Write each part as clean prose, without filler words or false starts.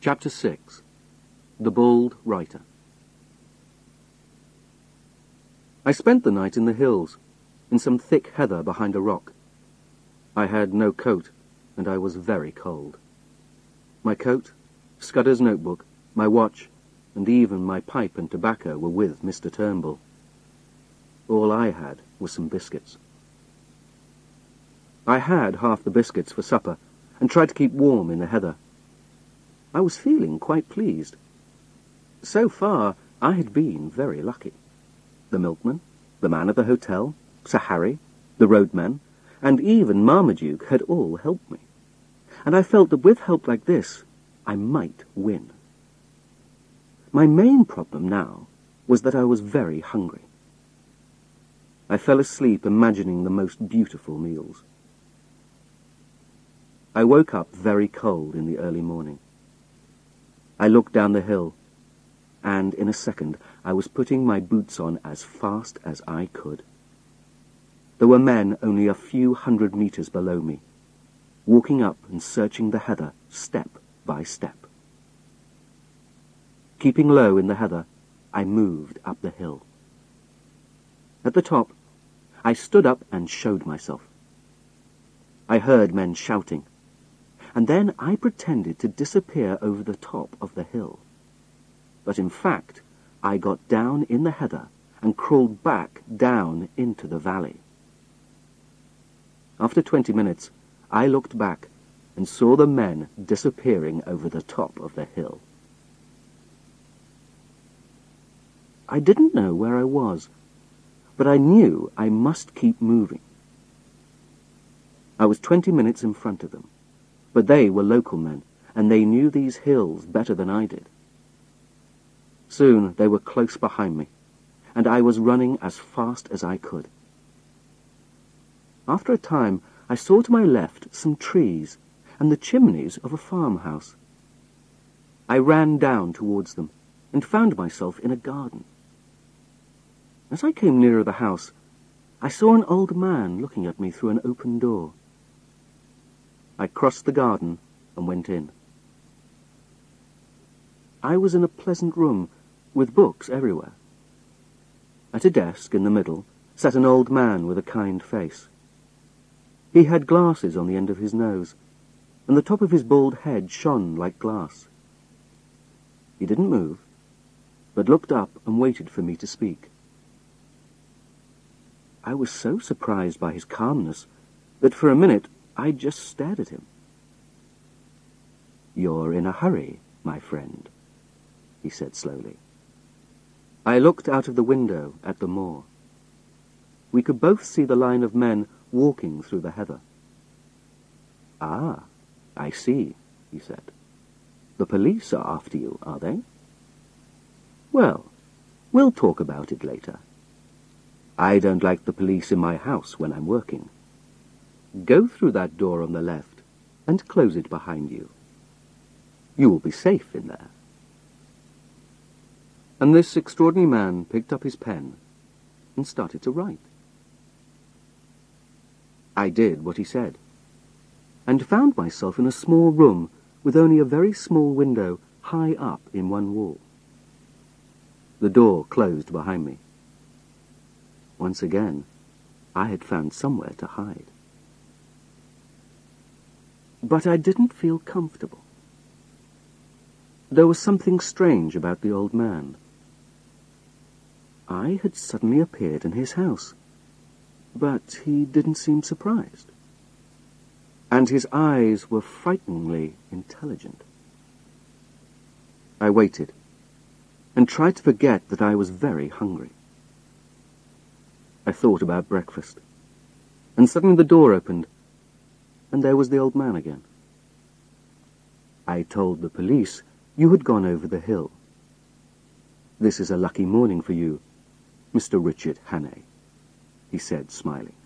Chapter 6. The Bald Writer. I spent the night in the hills, in some thick heather behind a rock. I had no coat, and I was very cold. My coat, Scudder's notebook, my watch, and even my pipe and tobacco were with Mr. Turnbull. All I had was some biscuits. I had half the biscuits for supper, and tried to keep warm in the heather. I was feeling quite pleased. So far, I had been very lucky. The milkman, the man at the hotel, Sir Harry, the roadman, and even Marmaduke had all helped me. And I felt that with help like this, I might win. My main problem now was that I was very hungry. I fell asleep imagining the most beautiful meals. I woke up very cold in the early morning. I looked down the hill, and in a second I was putting my boots on as fast as I could. There were men only a few 100 meters below me, walking up and searching the heather step by step. Keeping low in the heather, I moved up the hill. At the top, I stood up and showed myself. I heard men shouting, and then I pretended to disappear over the top of the hill. But in fact, I got down in the heather and crawled back down into the valley. After 20 minutes, I looked back and saw the men disappearing over the top of the hill. I didn't know where I was, but I knew I must keep moving. I was 20 minutes in front of them, but they were local men, and they knew these hills better than I did. Soon they were close behind me, and I was running as fast as I could. After a time, I saw to my left some trees and the chimneys of a farmhouse. I ran down towards them and found myself in a garden. As I came nearer the house, I saw an old man looking at me through an open door. I crossed the garden and went in. I was in a pleasant room with books everywhere. At a desk in the middle sat an old man with a kind face. He had glasses on the end of his nose, and the top of his bald head shone like glass. He didn't move, but looked up and waited for me to speak. I was so surprised by his calmness that for a minute I just stared at him. "You're in a hurry, my friend," he said slowly. I looked out of the window at the moor. We could both see the line of men walking through the heather. "Ah, I see," he said. "The police are after you, are they? Well, we'll talk about it later. I don't like the police in my house when I'm working. Go through that door on the left and close it behind you. You will be safe in there." And this extraordinary man picked up his pen and started to write. I did what he said, and found myself in a small room with only a very small window high up in one wall. The door closed behind me. Once again, I had found somewhere to hide. But I didn't feel comfortable. There was something strange about the old man. I had suddenly appeared in his house, but he didn't seem surprised. And his eyes were frighteningly intelligent. I waited, and tried to forget that I was very hungry. I thought about breakfast, and suddenly the door opened, and there was the old man again. "I told the police you had gone over the hill. This is a lucky morning for you, Mr. Richard Hannay," he said, smiling.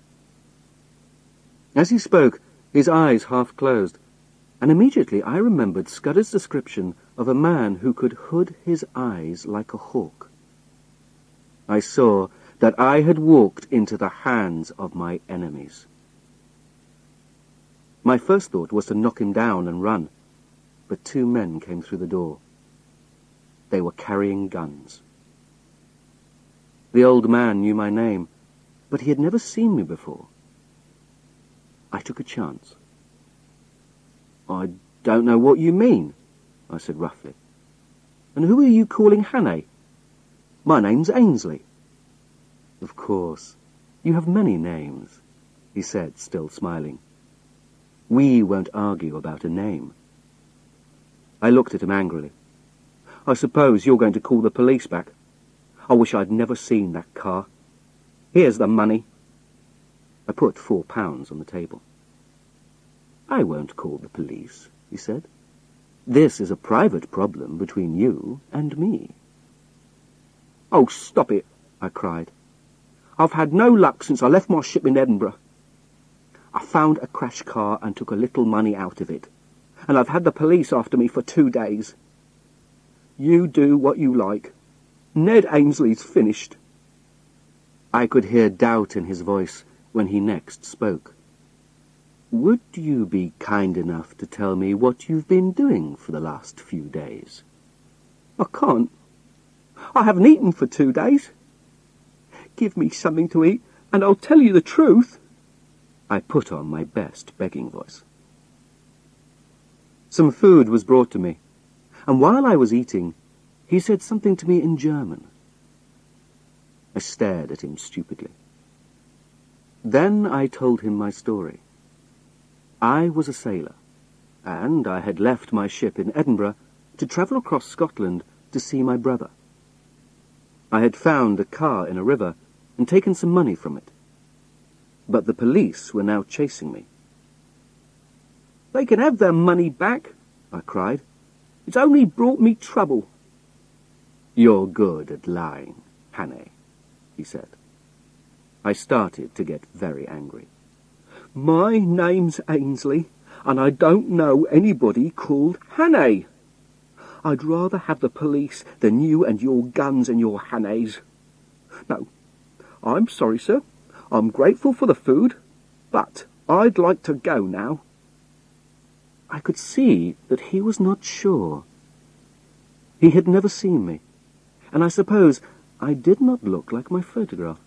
As he spoke, his eyes half closed, and immediately I remembered Scudder's description of a man who could hood his eyes like a hawk. I saw that I had walked into the hands of my enemies. My first thought was to knock him down and run, but 2 men came through the door. They were carrying guns. The old man knew my name, but he had never seen me before. I took a chance. "I don't know what you mean," I said roughly. "And who are you calling Hannay? My name's Ainsley." "Of course, you have many names," he said, still smiling. "We won't argue about a name." I looked at him angrily. "I suppose you're going to call the police back? I wish I'd never seen that car. Here's the money." I put £4 on the table. "I won't call the police," he said. "This is a private problem between you and me." "Oh, stop it," I cried. "I've had no luck since I left my ship in Edinburgh. I found a crash car and took a little money out of it, and I've had the police after me for 2 days. You do what you like. Ned Ainsley's finished." I could hear doubt in his voice when he next spoke. "Would you be kind enough to tell me what you've been doing for the last few days?" "I can't. I haven't eaten for 2 days. Give me something to eat, and I'll tell you the truth." I put on my best begging voice. Some food was brought to me, and while I was eating, he said something to me in German. I stared at him stupidly. Then I told him my story. I was a sailor, and I had left my ship in Edinburgh to travel across Scotland to see my brother. I had found a car in a river and taken some money from it. But the police were now chasing me. "They can have their money back," I cried. "It's only brought me trouble." "You're good at lying, Hannay," he said. I started to get very angry. "My name's Ainsley, and I don't know anybody called Hannay. I'd rather have the police than you and your guns and your Hannays. No, I'm sorry, sir. I'm grateful for the food, but I'd like to go now." I could see that he was not sure. He had never seen me, and I suppose I did not look like my photograph.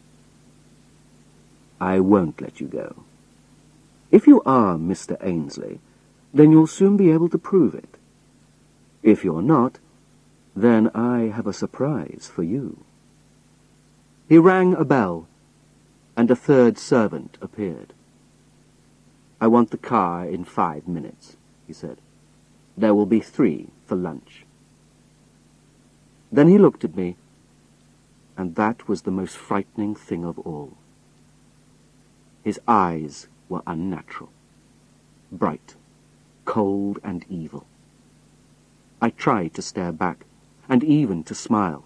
"I won't let you go. If you are Mr. Ainsley, then you'll soon be able to prove it. If you're not, then I have a surprise for you." He rang a bell, and a 3rd servant appeared. "I want the car in 5 minutes," he said. "There will be 3 for lunch." Then he looked at me, and that was the most frightening thing of all. His eyes were unnatural, bright, cold and evil. I tried to stare back, and even to smile.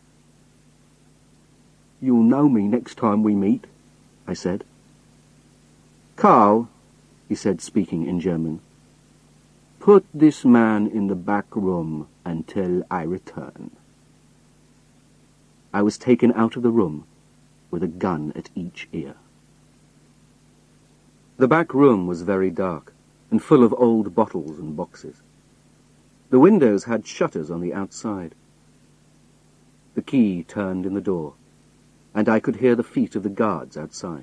"You'll know me next time we meet," I said. "Carl," he said, speaking in German, "put this man in the back room until I return." I was taken out of the room with a gun at each ear. The back room was very dark and full of old bottles and boxes. The windows had shutters on the outside. The key turned in the door, and I could hear the feet of the guards outside.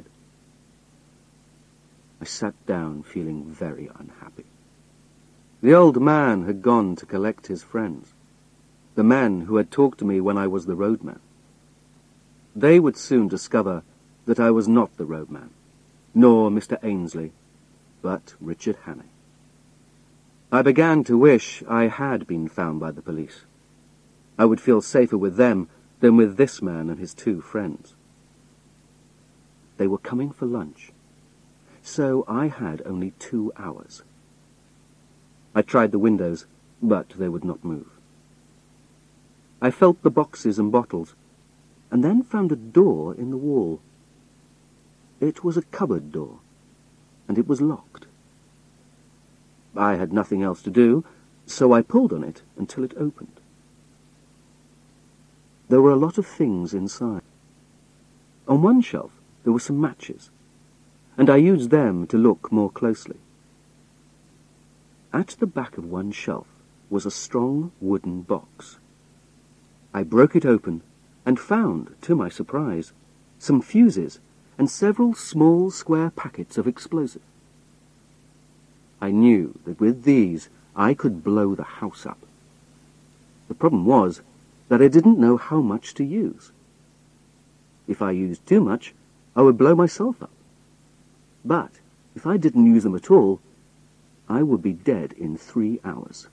I sat down feeling very unhappy. The old man had gone to collect his friends, the men who had talked to me when I was the roadman. They would soon discover that I was not the roadman, nor Mr. Ainsley, but Richard Hannay. I began to wish I had been found by the police. I would feel safer with them than with this man and his 2 friends. They were coming for lunch, so I had only 2 hours. I tried the windows, but they would not move. I felt the boxes and bottles, and then found a door in the wall. It was a cupboard door, and it was locked. I had nothing else to do, so I pulled on it until it opened. There were a lot of things inside. On one shelf there were some matches, and I used them to look more closely. At the back of one shelf was a strong wooden box. I broke it open and found, to my surprise, some fuses and several small square packets of explosive. I knew that with these I could blow the house up. The problem was that I didn't know how much to use. If I used too much, I would blow myself up. But if I didn't use them at all, I would be dead in 3 hours.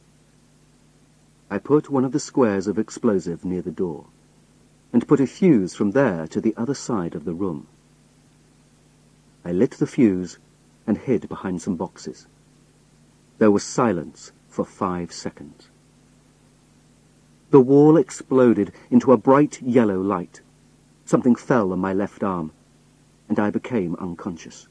I put one of the squares of explosive near the door, and put a fuse from there to the other side of the room. I lit the fuse and hid behind some boxes. There was silence for 5 seconds. The wall exploded into a bright yellow light. Something fell on my left arm, and I became unconscious.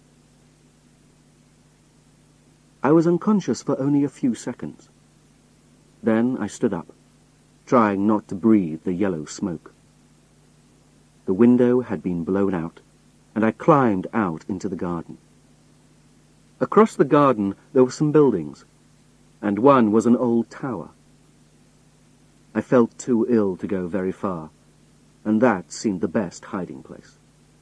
I was unconscious for only a few seconds. Then I stood up, trying not to breathe the yellow smoke. The window had been blown out, and I climbed out into the garden. Across the garden there were some buildings, and one was an old tower. I felt too ill to go very far, and that seemed the best hiding place.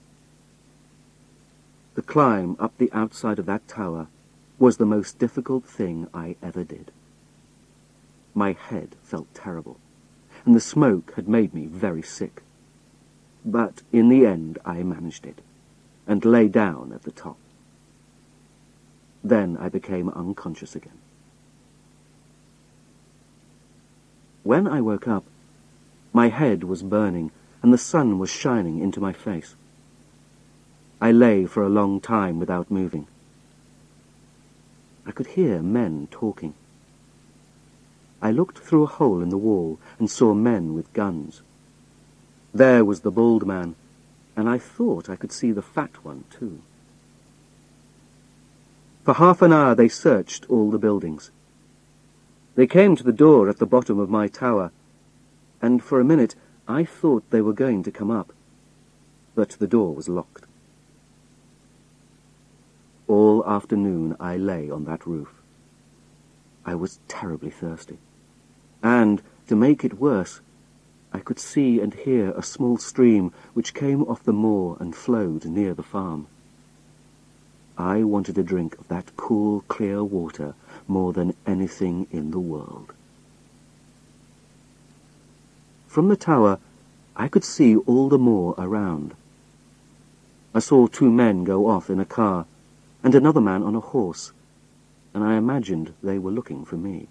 The climb up the outside of that tower was the most difficult thing I ever did. My head felt terrible, and the smoke had made me very sick. But in the end I managed it, and lay down at the top. Then I became unconscious again. When I woke up, my head was burning, and the sun was shining into my face. I lay for a long time without moving. I could hear men talking. I looked through a hole in the wall and saw men with guns. There was the bald man, and I thought I could see the fat one too. For half an hour they searched all the buildings. They came to the door at the bottom of my tower, and for a minute I thought they were going to come up, but the door was locked. All afternoon I lay on that roof. I was terribly thirsty, and, to make it worse, I could see and hear a small stream which came off the moor and flowed near the farm. I wanted a drink of that cool, clear water more than anything in the world. From the tower, I could see all the moor around. I saw 2 men go off in a car, and another man on a horse, and I imagined they were looking for me.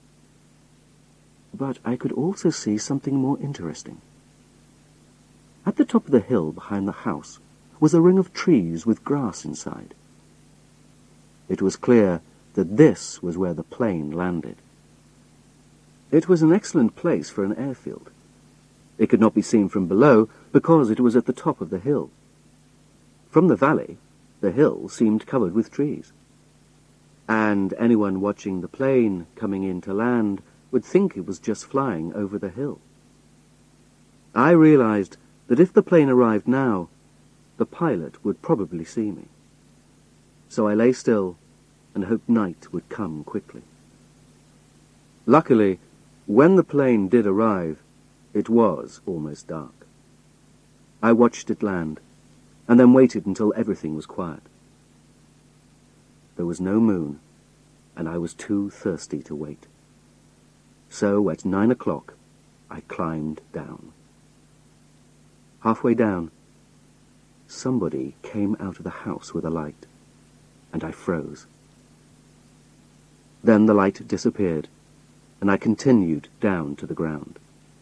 But I could also see something more interesting. At the top of the hill behind the house was a ring of trees with grass inside. It was clear that this was where the plane landed. It was an excellent place for an airfield. It could not be seen from below because it was at the top of the hill. From the valley, the hill seemed covered with trees, and anyone watching the plane coming in to land would think it was just flying over the hill. I realized that if the plane arrived now, the pilot would probably see me. So I lay still and hoped night would come quickly. Luckily, when the plane did arrive, it was almost dark. I watched it land, and then waited until everything was quiet. There was no moon, and I was too thirsty to wait. So at 9 o'clock, I climbed down. Halfway down, somebody came out of the house with a light, and I froze. Then the light disappeared, and I continued down to the ground.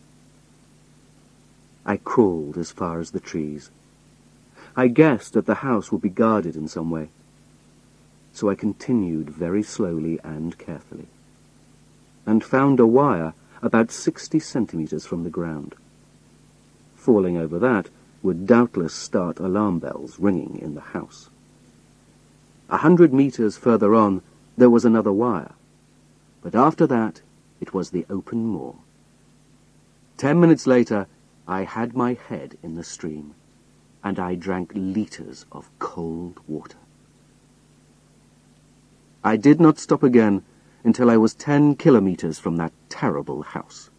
I crawled as far as the trees. I guessed that the house would be guarded in some way, so I continued very slowly and carefully, and found a wire about 60 centimeters from the ground. Falling over that would doubtless start alarm bells ringing in the house. 100 meters further on, there was another wire, but after that, it was the open moor. 10 minutes later, I had my head in the stream, and I drank liters of cold water. I did not stop again until I was 10 kilometres from that terrible house.